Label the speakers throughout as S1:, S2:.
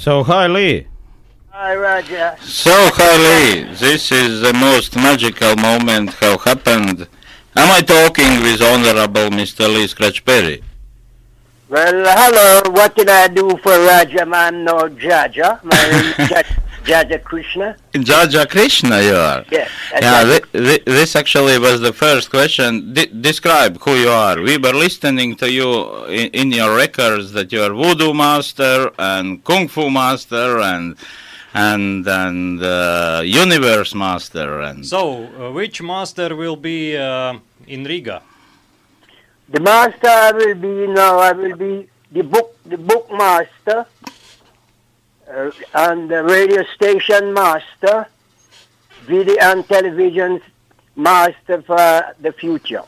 S1: So, hi Lee.
S2: Hi, Roger.
S3: So, Harley, this is the most magical moment have happened. Am I talking with Honorable Mr. Lee Scratch Perry?
S2: Well, hello. What can I do for Roger? I'm no Jaja. My name is Jaja Krishna.
S3: Jaja Krishna, you are.
S2: Yes.
S3: Yeah, this actually was the first question. Describe who you are. We were listening to you in your records that you are voodoo master and kung fu master and universe master. And
S1: So, which master will be in Riga?
S2: The master I will be the book master and the radio station master, video and television master for the future,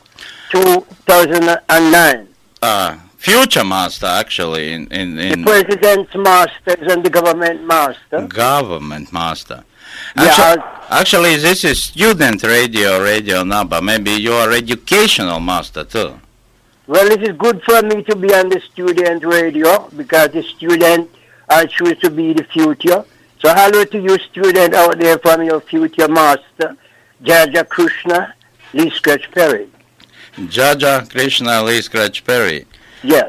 S2: 2009.
S3: future master, actually,
S2: The president's masters and the government master.
S3: Government master.
S2: Yeah,
S3: Actually, this is student Radio Naba. Maybe you are educational master too.
S2: well, it is good for me to be on the student radio because the student I choose to be the future. So hello to you student out there from your future master, Jaja Krishna Lee Scratch Perry.
S3: Jaja Krishna Lee Scratch Perry.
S2: Yes.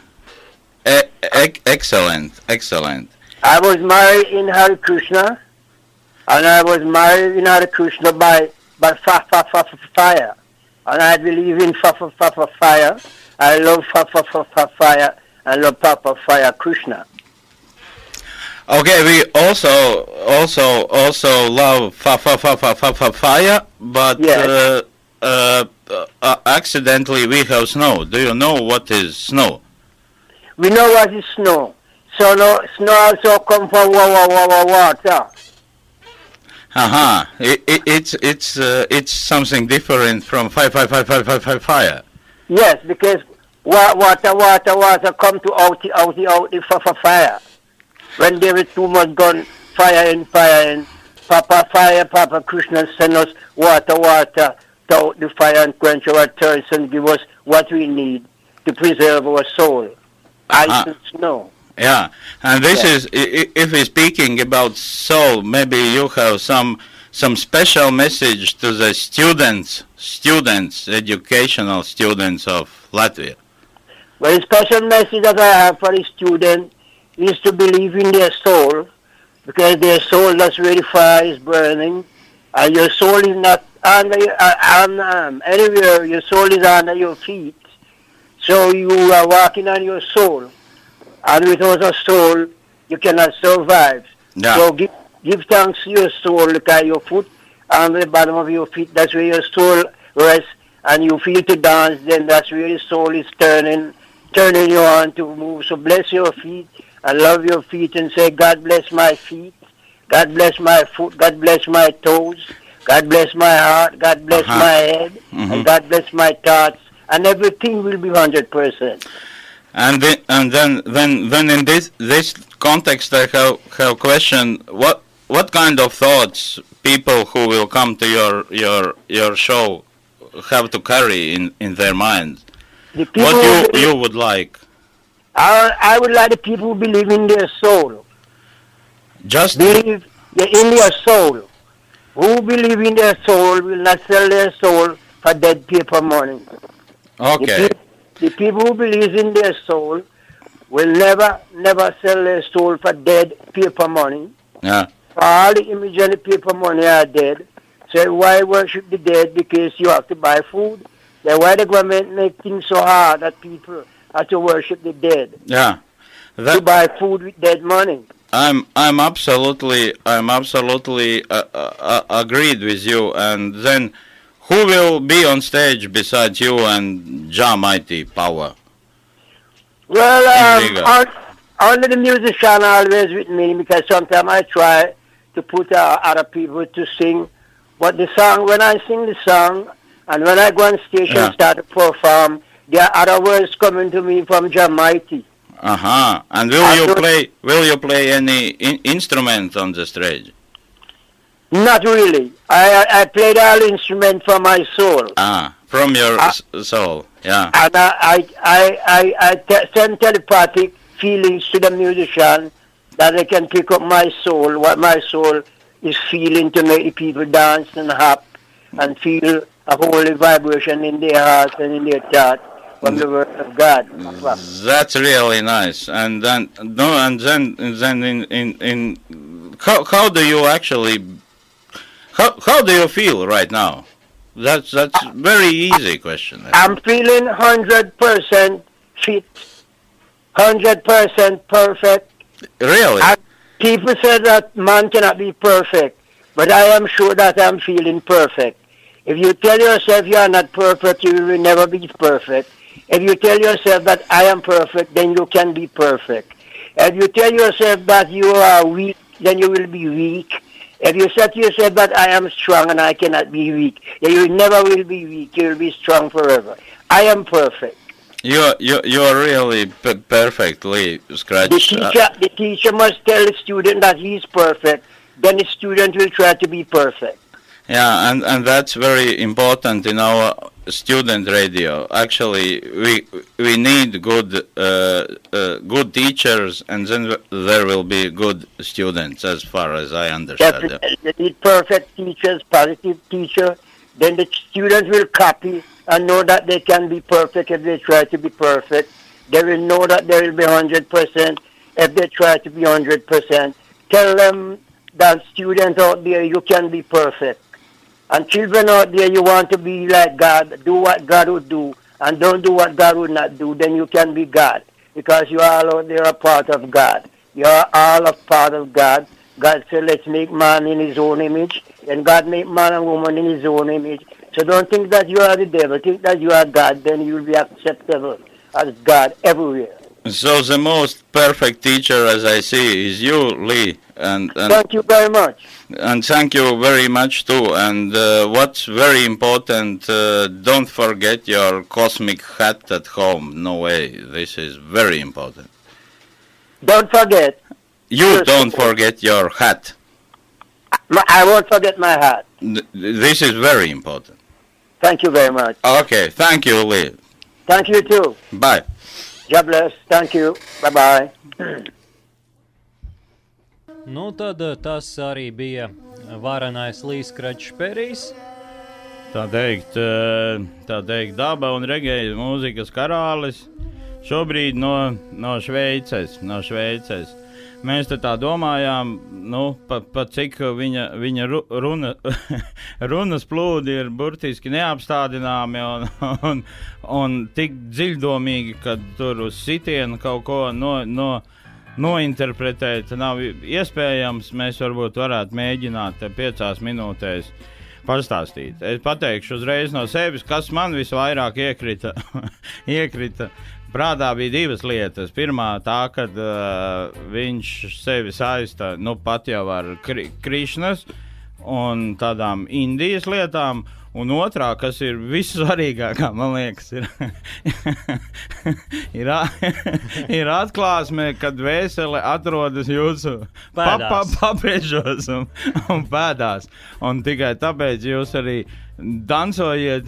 S3: Excellent.
S2: I was married in Hare Krishna, and I was married in Hare Krishna by fire. And I believe in fire. I love fire. I love Fire Krishna.
S3: Okay, we also love fire, but
S2: Yes.
S3: accidentally we have snow. Do you know what is snow?
S2: We know what is snow. So snow also come from water.
S3: It's something different from fire.
S2: Yes, because water come to out the fire. When there is too much gun, fire in. Papa Krishna send us water to out the fire and quench our thirst and give us what we need to preserve our soul. Ice and snow.
S3: Yeah, and this is, if we're speaking about soul, maybe you have some special message to the students, educational students of Latvia.
S2: Well, a special message that I have for the student is to believe in their soul, because their soul that's really fire is burning, and your soul is not under anywhere. Your soul is under your feet, so you are walking on your soul, and without a soul, you cannot survive.
S3: Yeah.
S2: So give thanks to your soul. Look at your foot on the bottom of your feet. That's where your soul rests, and you feel to dance. Then that's where your soul is turning you on to move. So bless your feet. I love your feet and say, God bless my feet, God bless my foot, God bless my toes, God bless my heart, God bless my head, and God bless my thoughts, and everything will be 100%.
S3: And then in this context, I have a question. What kind of thoughts people who will come to your show have to carry in their minds? What you would like?
S2: I would like the people who believe in their soul.
S3: Just
S2: believe in their soul. Who believe in their soul will not sell their soul for dead paper money.
S3: Okay.
S2: The people who believe in their soul will never sell their soul for dead paper money.
S3: Yeah.
S2: All the image and the paper money are dead. So why worship the dead? Because you have to buy food. Then why the government make things so hard that people have to worship the dead?
S3: Yeah.
S2: To buy food with dead money.
S3: I'm absolutely agreed with you. And then, who will be on stage besides you and Jah Mighty Power?
S2: Well, only the musician always with me, because sometimes I try to put other people to sing. But the song, when I sing the song, and when I go on stage and start to perform, there are other words coming to me from Jah Mighty.
S3: And will you play any instrument on the stage?
S2: Not really. I played all instruments from my soul.
S3: From your soul, yeah.
S2: And I send telepathic feelings to the musician that they can pick up my soul, what my soul is feeling, to make the people dance and hop and feel a holy vibration in their hearts and in their thoughts from the word of God.
S3: That's really nice. And then how do you actually how do you feel right now? That's very easy question.
S2: I'm feeling 100% fit, 100% perfect.
S3: Really?
S2: And people say that man cannot be perfect, but I am sure that I'm feeling perfect. If you tell yourself you are not perfect, you will never be perfect. If you tell yourself that I am perfect, then you can be perfect. If you tell yourself that you are weak, then you will be weak. If you say to yourself that I am strong and I cannot be weak, then you never will be weak. You will be strong forever. I am perfect.
S3: You are really perfectly scratched.
S2: The teacher must tell the student that he's perfect. Then the student will try to be perfect.
S3: Yeah, and that's very important in our student radio. Actually, we need good teachers, and then there will be good students, as far as I understand.
S2: Definitely. They need perfect teachers, positive teacher. Then the students will copy and know that they can be perfect if they try to be perfect. They will know that they will be 100% if they try to be 100%. Tell them that students out there, you can be perfect. And children out there, you want to be like God. Do what God would do, and don't do what God would not do. Then you can be God, because you all out there are part of God. You are all a part of God. God said, let's make man in his own image. And God made man and woman in his own image. So don't think that you are the devil. Think that you are God. Then you will be acceptable as God everywhere.
S3: So the most perfect teacher, as I see, is you, Lee. And
S2: thank you very much.
S3: And thank you very much too. And what's very important, don't forget your cosmic hat at home. No way. This is very important.
S2: Don't forget.
S3: You don't forget your hat.
S2: I won't forget my hat.
S3: This is very important.
S2: Thank you very much.
S3: Okay. Thank you, Lee.
S2: Thank you too.
S3: Bye.
S2: God bless. Thank you. Bye-bye.
S1: Nu, tad tas arī bija varenais Līs Kračperijs.
S4: Tā teikt, daba un regēja mūzikas karalis. Šobrīd no Šveices. Mēs tā domājām, pa cik viņa runas plūdi ir burtiski neapstādināmi un tik dziļdomīgi, ka tur uz sitienu kaut ko nointerpretēt nav iespējams. Mēs varbūt varētu mēģināt 5 minūtēs pastāstīt. Es pateikšu uzreiz no sevis, kas man visvairāk iekrita. Prātā bija 2 lietas. Pirmā tā, kad viņš sevi saista pat jau ar Krišnas un tādām Indijas lietām, un otrā, kas ir vissvarīgākā, man liekas, ir atklāsme, kad dvēsele atrodas jūsu papēžos un pēdās. Un tikai tāpēc jūs arī dancojiet,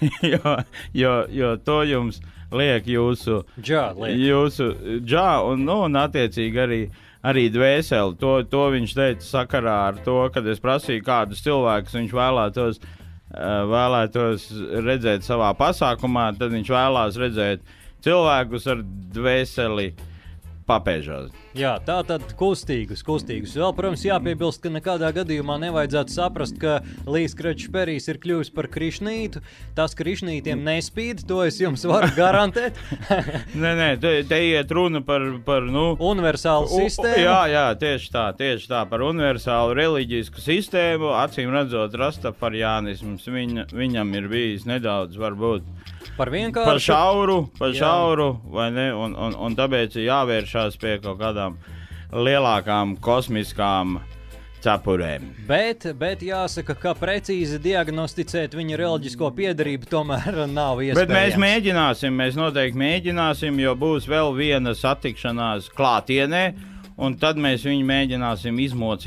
S4: jo to jums liek jūsu džā, un attiecīgi arī dvēseli. To viņš teica sakarā ar to, kad es prasīju, kādus cilvēkus viņš vēlētos redzēt savā pasākumā, tad viņš vēlās redzēt cilvēkus ar dvēseli papēžos.
S1: Jā, tā tad kustīgus. Vēl, protams, jāpiebilst, ka nekādā gadījumā nevajadzētu saprast, ka Līs Kračperijs ir kļuvis par krišnītu. Tas krišnītiem nespīd, to es jums varu garantēt.
S4: Nē, te iet runa par
S1: universālu sistēmu.
S4: Jā, tieši tā, par universālu reliģisku sistēmu. Acīm redzot, rastafariānisms viņam ir bijis nedaudz, varbūt, par šauru, vai ne, un tāpēc ir jāvēršās pie kaut kādām lielākām kosmiskām cepurēm.
S1: Bet jāsaka, ka precīzi diagnosticēt viņa reliģisko piedarību tomēr nav iespējams.
S4: Bet mēs noteikti mēģināsim, jo būs vēl viena satikšanās klātienē, un tad mēs viņu mēģināsim izmocīt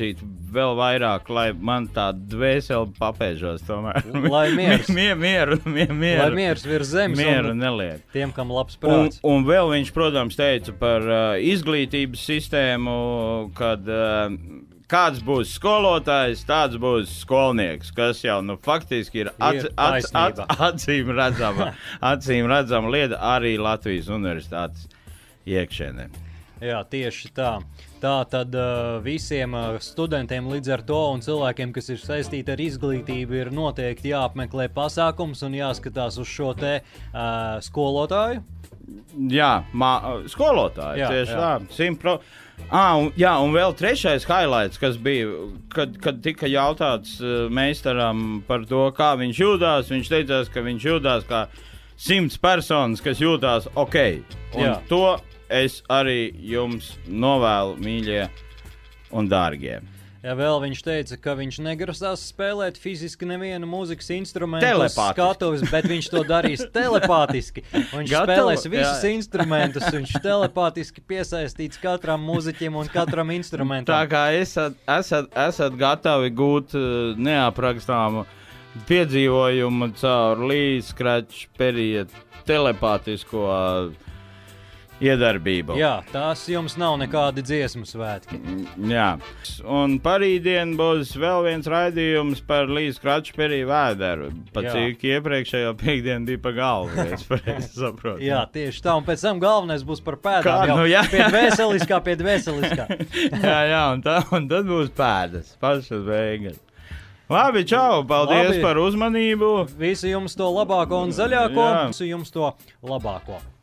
S4: vēl vairāk, lai man tā dvēseli papēžos tomēr.
S1: Lai miers.
S4: Mieru.
S1: Lai miers virs zemes.
S4: Mieru neliek.
S1: Tiem, kam labs prāts.
S4: Un vēl viņš, protams, teica par izglītības sistēmu, kad kāds būs skolotājs, tāds būs skolnieks, kas jau, faktiski ir acīm redzama lieta arī Latvijas universitātes iekšēnē.
S1: Jā, tieši tā. Tā tad visiem studentiem līdz ar to un cilvēkiem, kas ir saistīti ar izglītību, ir noteikti jāapmeklē pasākums un jāskatās uz šo te skolotāju.
S4: Jā, skolotāju, tieši tā, 100%. Un vēl trešais highlights, kas bija, kad tika jautāts meistaram par to, kā viņš jūtās, viņš teicās, ka viņš jūtās kā 100 personas, kas jūtās ok. Un to es arī jums novēlu, mīļie un dārgie.
S1: Jā, vēl viņš teica, ka viņš negrasās spēlēt fiziski nevienu mūzikas instrumentu uz skatuves, bet viņš to darīs telepātiski. Viņš spēlēs visus instrumentus, viņš telepātiski piesaistīts katram mūziķim un katram instrumentam.
S4: Tā kā esat gatavi gūt neaprakstāmu piedzīvojumu caur Lee Scratch Perry telepātisko iedarbību.
S1: Jā, tās jums nav nekādi dziesmu svētki.
S4: Jā, un parītdien būs vēl viens raidījums par Lee Scratch Perry vēderu. Cik iepriekšējo piekdienu bija pa galvu, es pareizi saprotu.
S1: Jā, tieši tā, un pēc tam galvenais būs par pēdām. Pie dvēseliskā.
S4: jā, un tad būs pēdas, pašas beigas. Labi, čau, paldies par uzmanību.
S1: Visu jums to labāko un zaļāko, visu jums to labāko.